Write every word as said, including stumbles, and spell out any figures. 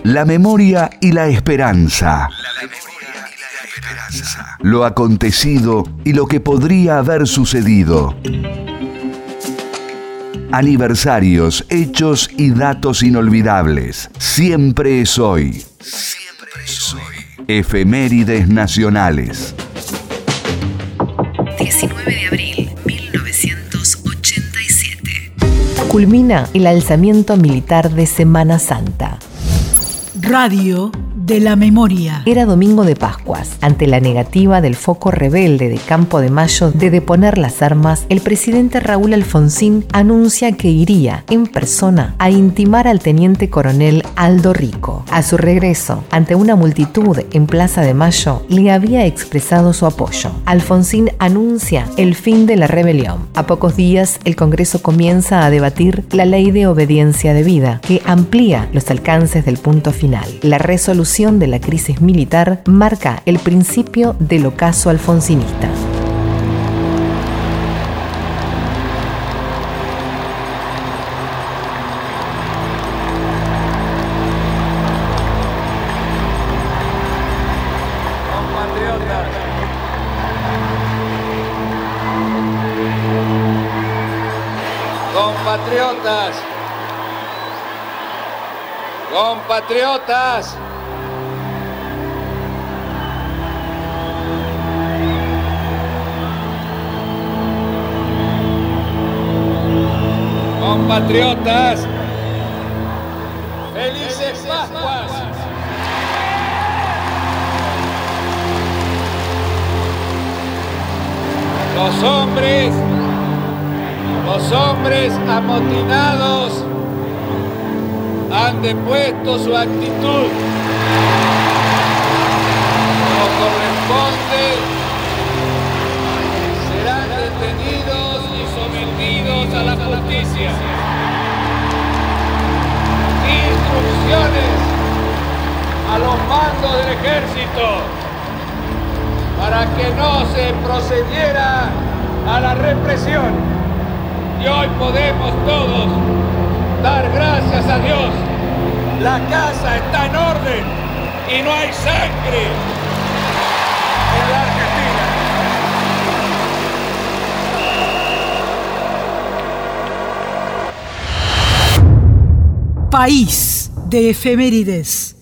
La memoria y la esperanza. La memoria y la esperanza. Lo acontecido y lo que podría haber sucedido. Aniversarios, hechos y datos inolvidables. Siempre es hoy. Siempre es hoy. Efemérides nacionales. diecinueve de abril mil novecientos ochenta y siete. Culmina el alzamiento militar de Semana Santa. Radio de la Memoria. Era domingo de Pascuas. Ante la negativa del foco rebelde de Campo de Mayo de deponer las armas, el presidente Raúl Alfonsín anuncia que iría en persona a intimar al teniente coronel Aldo Rico. A su regreso, ante una multitud en Plaza de Mayo, le había expresado su apoyo. Alfonsín anuncia el fin de la rebelión. A pocos días, el Congreso comienza a debatir la ley de obediencia debida, que amplía los alcances del punto final. La resolución de la crisis militar marca el principio del ocaso alfonsinista. Compatriotas, compatriotas, compatriotas, felices Pascuas. Los hombres, los hombres amotinados han depuesto su actitud. Como corresponde, serán detenidos y sometidos a la justicia. Instrucciones a los mandos del ejército para que no se procediera a la represión. Y hoy podemos todos dar gracias a Dios. La casa está en orden y no hay sangre en la Argentina. País de efemérides.